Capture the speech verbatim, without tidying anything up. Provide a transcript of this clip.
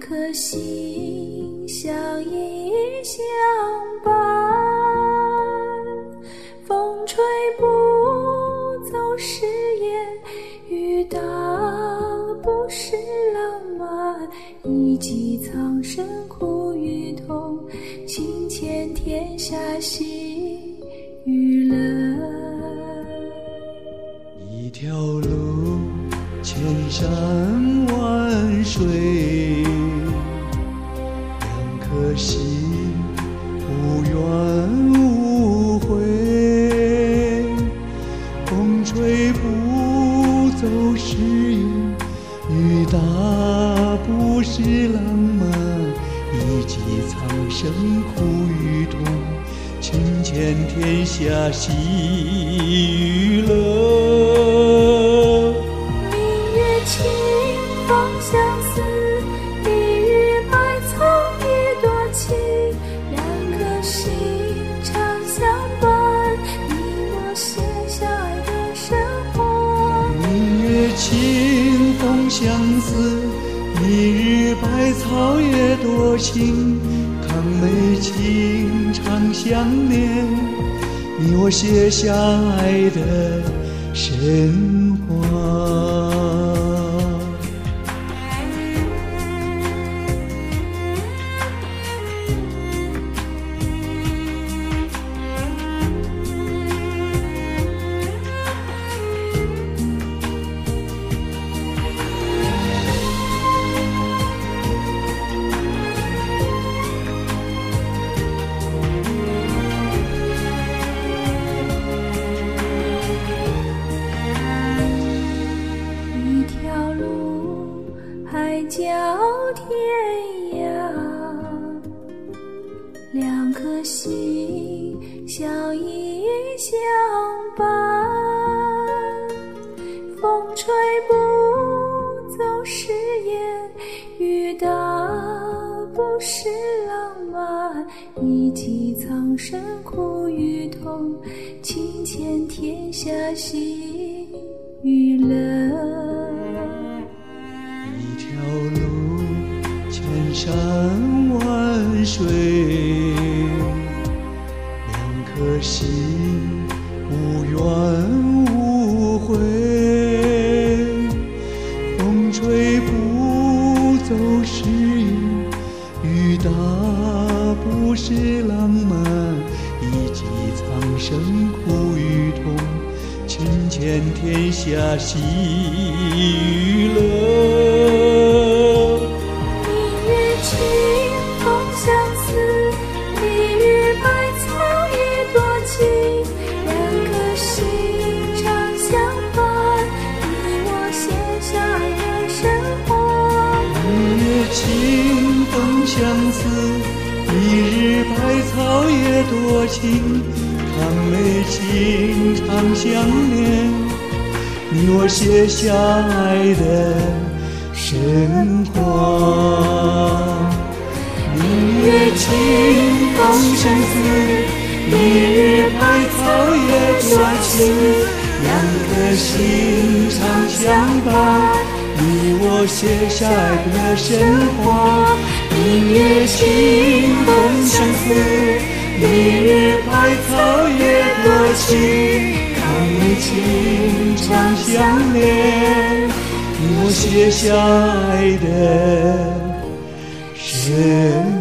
颗心相依相伴，风吹不走誓言，雨打不是浪漫，一骑苍生苦与痛，情牵天下喜与乐。 一条路千山万水，两颗心无怨无悔，风吹不走誓言，雨打不是浪漫，一骑苍生苦与痛，情牵天下喜与乐。 明月清风相思，一日百草也多情，两颗心常相伴，你我写下爱的生活。 明月清风相思，一日百草也多情，抗美情长相念，你我写下爱的神话。 海角天涯，两颗心相依相伴，风吹不走誓言，雨打不是浪漫，一骑苍生苦与痛，情牵天下喜与乐。 一条路千山万水，两颗心无怨无悔，风吹不走誓言，雨打不是浪漫，一骑苍生苦与痛，情牵天下喜与乐。 明月清风相思，一日百草也多情，两颗心常相伴，你我写下爱的生活。 明月清风相思，一日百草也多情，抗美情长相念，你我写下爱的神话。明月清风相思，一日百草也多情，两颗心常相伴，你我写下爱的神话。明月清风相思，一日百草也多情，抗美情长相念，你我写下爱的神